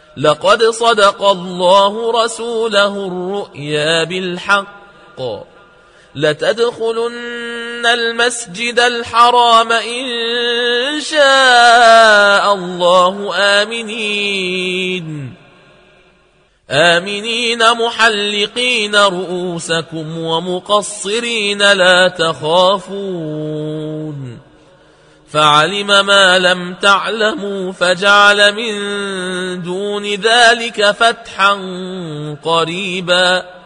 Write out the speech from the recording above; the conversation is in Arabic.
لقد صدق الله رسوله الرؤيا بالحق لتدخلن المسجد الحرام إن شاء الله آمنين محلقين رؤوسكم ومقصرين لا تخافون فعلم ما لم تعلموا فجعل من دون ذلك فتحا قريبا